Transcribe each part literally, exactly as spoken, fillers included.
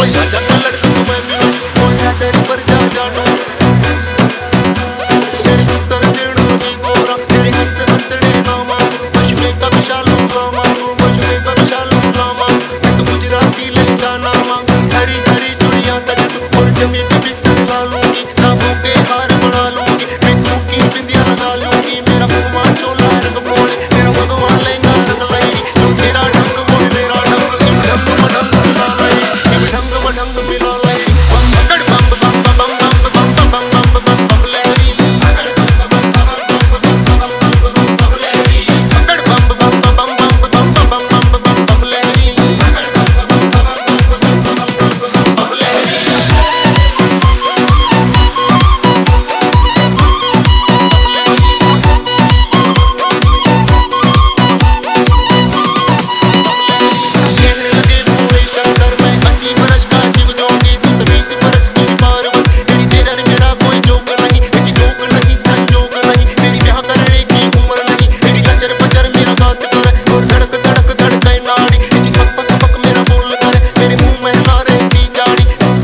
राजा का लड़का तो मैं भी हूँ, और राजा पर जा जानू तेरे उत्तर देणु की गोरा, तेरे हंस हंसड़े ना मानू, पश्चिमे का विशालू का मानू, पश्चिमे का विशालू का मानू, मैं तो गुजराती लहजा ना मांगू, हरी हरी चुड़िया तज तू और जमी पे बिस्तर ला लूंगी, नाभों के हार बना लूंगी, मैं तू की बिंदिया लगा लूंगी, मेरा भगवान चोला रंग बोले, मेरा भगवान लहंगा रंग लई, जो तेरा ढंग वो मेरा ढंग, ढंग मढंग मिला लई, ढंग मढंग मिला लई, बंगड़ बम बम बम बम बम बम बम बम बम बम लहरी, बंगड़ बम बम बम बम लहरी, बंगड़ बम बम बम बम बम बम बम बम लहरी, बंगड़ बम बम बम बम लहरी। कहने लगे भोले शंकर मैं अस्सी बरस का शिव जोगी, तू तो बीस बरस की पार्वती, तेरी तेरा रे मेरा कोई जोग नहीं, तेरी जोग नहीं संजोग नहीं, तेरी ब्याह करने की उम्र नहीं, तेरी लचर पचर मेरा बात करे, और धड़क धड़क धड़के नाड़ी, तेरी पक पक पक मेरा बोल करे, मेरे मुंह में ना रहती जाड़ी,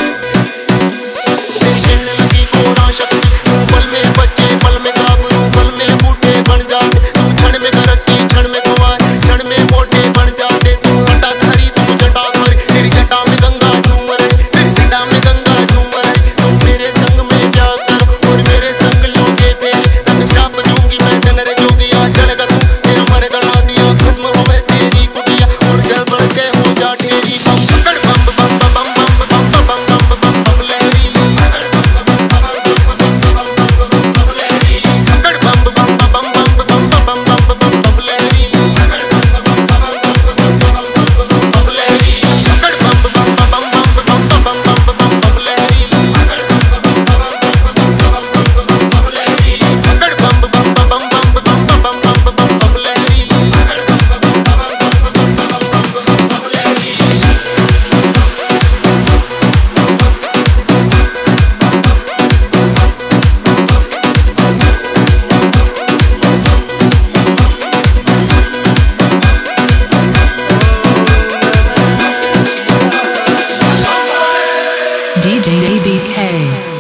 तेरी कहने लगी घोड़ा शक्ति, तू पल में बच्चे पल में गाभरू, पल में बूढ़े बन जाते, तू क्षण में गरजती क्षण में कुंवार, क्षण में मोटे बन जाते, तू जटाधारी तू जटाधारी, तेरी जटा में गंगा झूम रही, तेरी जटा में गंगा झूम रही, तुम मेरे संग में प्यार करो और मेरे संग लोगे फेरे, तक श्राप दूंगी मैं धन रे जोगी, आ जड़गा तू तेरा मर गड़ा दिया, भस्म होवे तेरी कुटिया और जल बढ़ के हो जा ढेरी, बम बकड़ बम बम बम बम बम बम बम बम बम बम लहरी, बकड़ बम बम बम बम बम बम लहरी, बकड़ बम बम बम बम बम बम बम बम लहरी, बकड़ बम बम बम बम बम लहरी, बकड़ बम बम बम बम बम बम बम लहरी, बकड़ बम बम बम बम बम लहरी, बकड़ बम बम बम बम बम लहरी, बकड़ बम बम बम बम बम बम लहरी, बकड़ बम बम बम बम बम बम लहरी। D J A B K